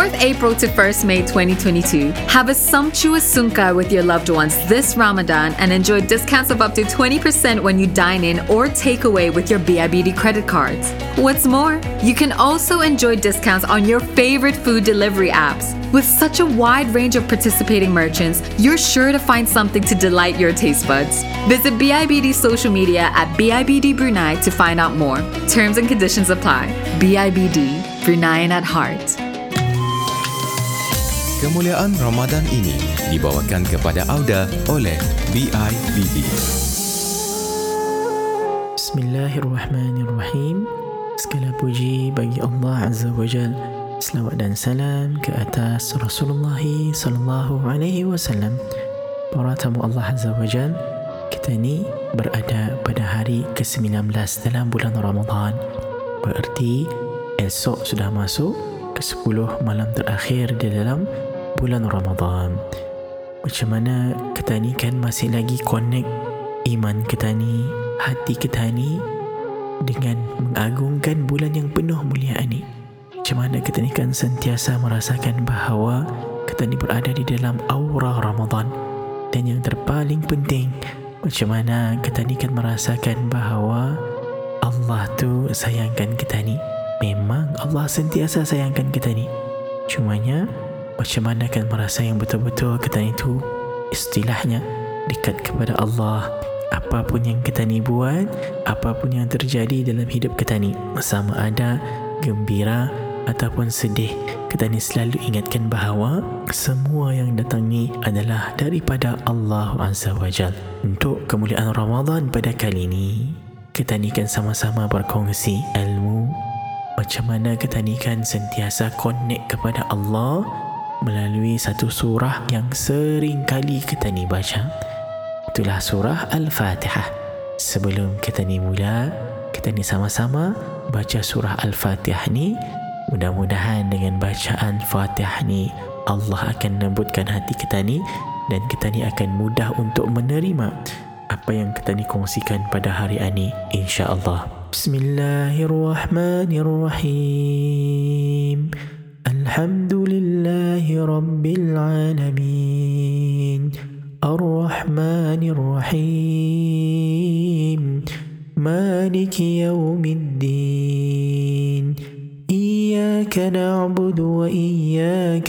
4th April to 1st May 2022. Have a sumptuous sungkai with your loved ones this Ramadan and enjoy discounts of up to 20% when you dine in or take away with your BIBD credit cards. What's more, you can also enjoy discounts on your favorite food delivery apps. With such a wide range of participating merchants, you're sure to find something to delight your taste buds. Visit BIBD social media at BIBD Brunei to find out more. Terms and conditions apply. BIBD, Bruneian at heart. Kemuliaan Ramadan ini dibawakan kepada Auda oleh BIBD. Bismillahirrahmanirrahim. Segala puji bagi Allah Azza wa Jal. Selawat dan salam ke atas Rasulullah sallallahu alaihi wasallam. Para tamu Allah Azza wa Jal, kita ni berada pada hari ke-19 dalam bulan Ramadan. Berarti esok sudah masuk ke-10 malam terakhir di dalam bulan Ramadan. Macam mana kita ni kan masih lagi connect iman kita ni, hati kita ni dengan mengagungkan bulan yang penuh mulia ni. Macam mana kita ni kan sentiasa merasakan bahawa kita ni berada di dalam aura Ramadan. Dan yang terpaling penting, macam mana kita ni kan merasakan bahawa Allah tu sayangkan kita ni. Memang Allah sentiasa sayangkan kita ni. Cumanya macam mana kan merasa yang betul-betul kita ni tu istilahnya dekat kepada Allah. Apapun yang kita ni buat, apapun yang terjadi dalam hidup kita ni, sama ada gembira ataupun sedih, kita ni selalu ingatkan bahawa semua yang datang ni adalah daripada Allah Azza wa Jal. Untuk kemuliaan Ramadan pada kali ini, kita ni kan sama-sama berkongsi ilmu macam mana kita ni kan sentiasa connect kepada Allah melalui satu surah yang sering kali kita ni baca. Itulah surah Al-Fatihah. Sebelum kita ni mula, kita ni sama-sama baca surah Al-Fatihah ni. Mudah-mudahan dengan bacaan Fatihah ni Allah akan lembutkan hati kita ni dan kita ni akan mudah untuk menerima apa yang kita ni kongsikan pada hari ini, insya-Allah. Bismillahirrahmanirrahim. Alhamdulillahi rabbil alamin. Ar-Rahmanir-Rahim. Maliki yaumiddin. إياك نعبد وإياك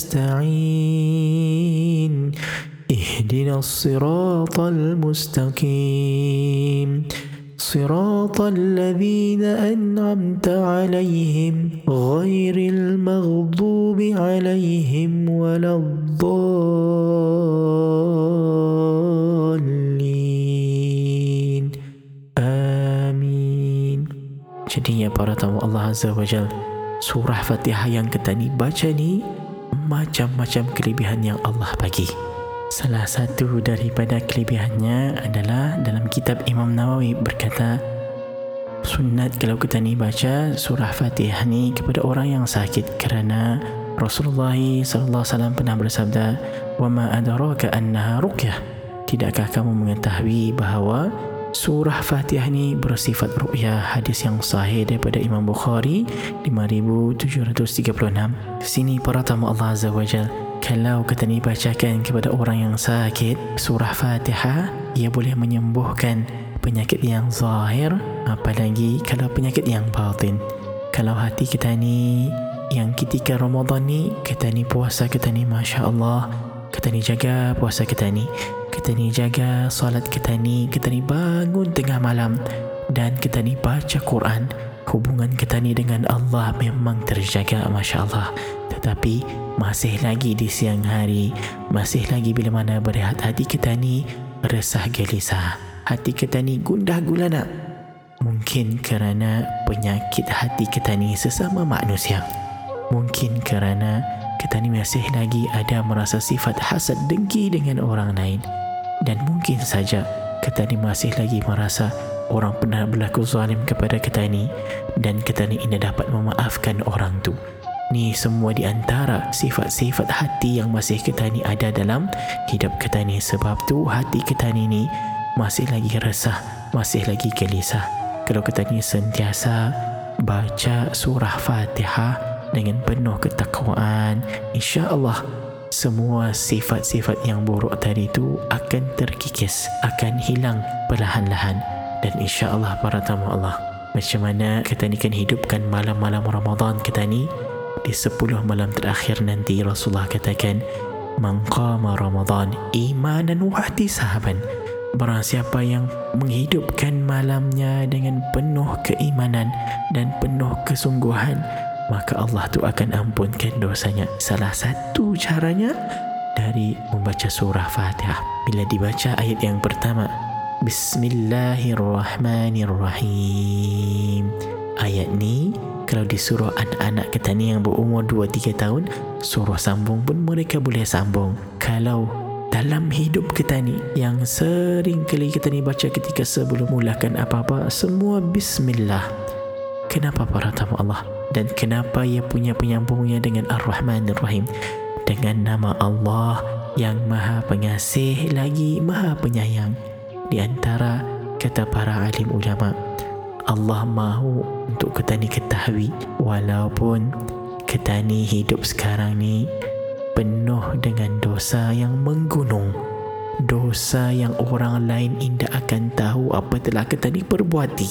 نستعين اهدنا الصراط المستقيم صراط الذين أنعمت عليهم غير المغضوب عليهم ولا الضالين آمين. Jadi ya para tamu Allah Azza wa Jal, surah Fatihah yang kita ni baca ni macam-macam kelebihan yang Allah bagi. Salah satu daripada kelebihannya adalah dalam kitab Imam Nawawi berkata, sunat kalau kita ni baca surah Fatihah ni kepada orang yang sakit, kerana Rasulullah sallallahu alaihi wasallam pernah bersabda, "Wa ma adraka annaha ruqyah." Tidakkah kamu mengetahui bahawa surah Fatihah ni bersifat ruqyah? Hadis yang sahih daripada Imam Bukhari 5736. Di sini para tamu Allah Azza wa Jal, kalau kita ni bacakan kepada orang yang sakit surah Fatihah, ia boleh menyembuhkan penyakit yang zahir, apalagi kalau penyakit yang batin. Kalau hati kita ni yang ketika Ramadan ni, kita ni puasa, kita ni Masya Allah, kita ni jaga puasa kita ni jaga solat kita ni bangun tengah malam dan kita ni baca Quran, hubungan kita ni dengan Allah memang terjaga Masya Allah. Tetapi masih lagi di siang hari, masih lagi bila mana berehat, hati kita ni resah gelisah, hati kita ni gundah gulana. Mungkin kerana penyakit hati kita ni sesama manusia, mungkin kerana kita ni masih lagi ada merasa sifat hasad dengki dengan orang lain, dan mungkin saja kita ni masih lagi merasa orang pernah berlaku zalim kepada kita ni dan kita ni tidak dapat memaafkan orang tu. Ni semua di antara sifat-sifat hati yang masih kita ni ada dalam hidup kita ni. Sebab tu hati kita ni masih lagi resah, masih lagi gelisah. Kalau kita ni sentiasa baca surah Fatihah, dengan penuh ketakwaan, insya-Allah semua sifat-sifat yang buruk tadi itu akan terkikis, akan hilang perlahan-lahan. Dan insya-Allah para tamu Allah, macam mana kita ni kan hidupkan malam-malam Ramadan kita ni, di 10 malam terakhir nanti Rasulullah katakan, man qama Ramadan imanan wa ihtisaban, barang siapa yang menghidupkan malamnya dengan penuh keimanan dan penuh kesungguhan, maka Allah tu akan ampunkan dosanya. Salah satu caranya dari membaca surah Fatihah. Bila dibaca ayat yang pertama, Bismillahirrahmanirrahim, ayat ni kalau disuruh anak-anak kita ni yang berumur 2-3 tahun, suruh sambung pun mereka boleh sambung. Kalau dalam hidup kita ni yang sering kali kita ni baca ketika sebelum mulakan apa-apa, semua Bismillah. Kenapa para tamu Allah? Dan kenapa ia punya penyambungnya dengan Ar-Rahmanir-Rahim? Dengan nama Allah yang Maha Pengasih lagi Maha Penyayang. Di antara kata para alim ulama, Allah mahu untuk kita ni ketahui, walaupun kita ni hidup sekarang ni penuh dengan dosa yang menggunung, dosa yang orang lain tidak akan tahu apa telah kita ni perbuati,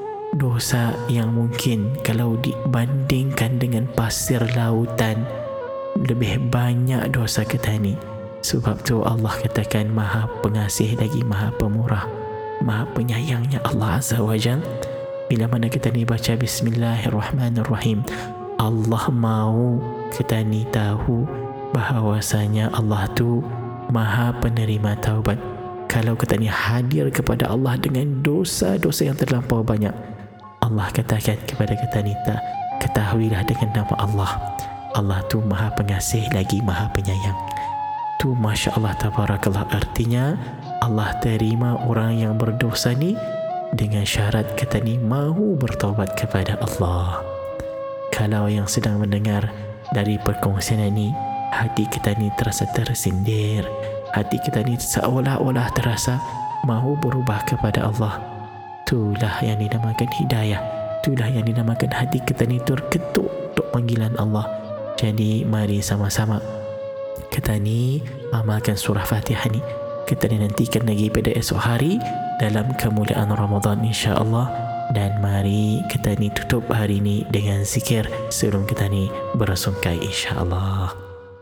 dosa yang mungkin kalau dibandingkan dengan pasir lautan lebih banyak dosa kita ni. Sebab tu Allah katakan Maha Pengasih lagi Maha Pemurah, Maha Penyayangnya Allah Azza wa Jalla. Bila mana kita ni baca Bismillahirrahmanirrahim, Allah mahu kita ni tahu bahawasanya Allah tu Maha Penerima Taubat. Kalau kita ni hadir kepada Allah dengan dosa-dosa yang terlampau banyak, Allah katakan kepada kita ni, ketahuilah dengan nama Allah, Allah tu Maha Pengasih lagi Maha Penyayang. Tu Masya Allah Tabarakallah, artinya Allah terima orang yang berdosa ni dengan syarat kita ni mahu bertaubat kepada Allah. Kalau yang sedang mendengar dari perkongsian ini, hati kita ni terasa tersindir, hati kita ni seolah-olah terasa mahu berubah kepada Allah, itulah yang dinamakan hidayah, itulah yang dinamakan hati kita ni terketuk untuk panggilan Allah. Jadi mari sama-sama kita ni amalkan surah Fatihah ni. Kita dinantikan lagi pada esok hari dalam kemuliaan Ramadan insya-Allah. Dan mari kita ni tutup hari ni dengan zikir sebelum kita ni bersungkai insya-Allah.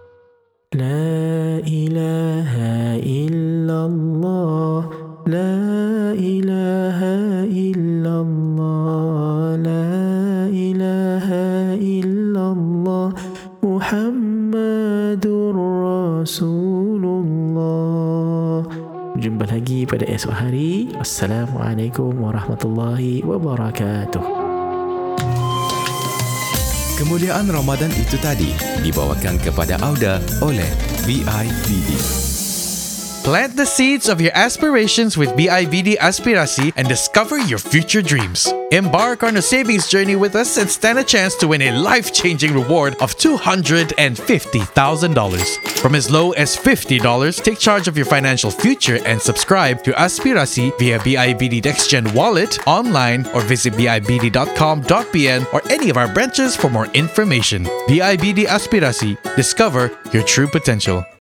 La ilaha illallah, la ilaha illallah, la ilaha illallah, Muhammadur Rasulullah. Jumpa lagi pada esok hari. Assalamualaikum warahmatullahi wabarakatuh. Kemuliaan Ramadan itu tadi dibawakan kepada Auda oleh BIVD. Plant the seeds of your aspirations with BIVD Aspirasi and discover your future dreams. Embark on a savings journey with us and stand a chance to win a life-changing reward of $250,000. From as low as $50, take charge of your financial future and subscribe to Aspirasi via BIVD NextGen Wallet, online, or visit bibd.com.pn or any of our branches for more information. BIVD Aspirasi. Discover your true potential.